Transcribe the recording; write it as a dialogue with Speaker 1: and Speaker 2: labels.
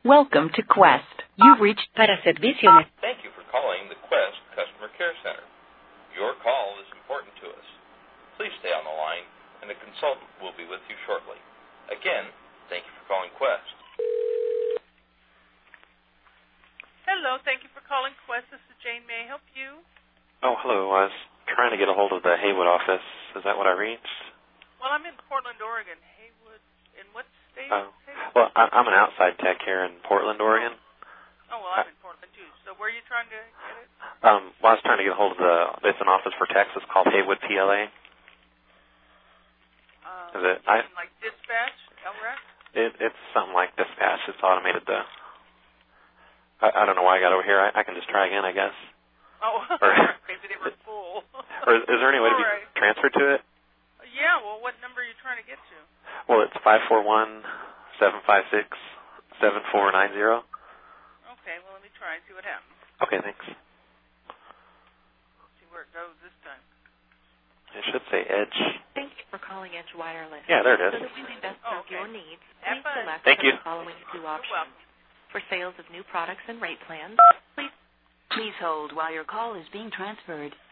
Speaker 1: Welcome to Quest. You've reached
Speaker 2: Para servicio.
Speaker 3: Thank you for calling the Quest Customer Care Center. Your call is important to us. Please stay on the line, and a consultant will be with you shortly. Again, thank you for calling Quest.
Speaker 4: Hello, thank you for calling Quest. This is Jane. May I help you?
Speaker 5: Oh, hello. I was trying to get a hold of the Haywood office. Is that what I reached?
Speaker 4: Well, I'm in Portland, Oregon. Haywood, in what state?
Speaker 5: Oh. Well, I'm an outside tech here in Portland, Oregon.
Speaker 4: Oh, well, I'm in Portland, too. So where are you trying to get it?
Speaker 5: Well, I was trying to get a hold of it's an office for Texas called Haywood PLA. Is it?
Speaker 4: Like dispatch, LREC?
Speaker 5: It's something like dispatch. It's automated, though. I don't know why I got over here. I can just try again, I guess.
Speaker 4: Oh, maybe they were full.
Speaker 5: Or is there any way to be transferred to it?
Speaker 4: Yeah, well, what number are you trying to get to?
Speaker 5: Well, it's 541-756-7490.
Speaker 4: Okay, well, let me try and see what happens.
Speaker 5: Okay, thanks.
Speaker 4: See where it goes this time.
Speaker 5: It should say Edge.
Speaker 2: Thank you for calling Edge Wireless.
Speaker 5: Yeah, there it is.
Speaker 2: So that we may best serve your needs, please select
Speaker 5: Thank you.
Speaker 2: the following two options. For sales of new products and rate plans,
Speaker 1: Please hold while your call is being transferred.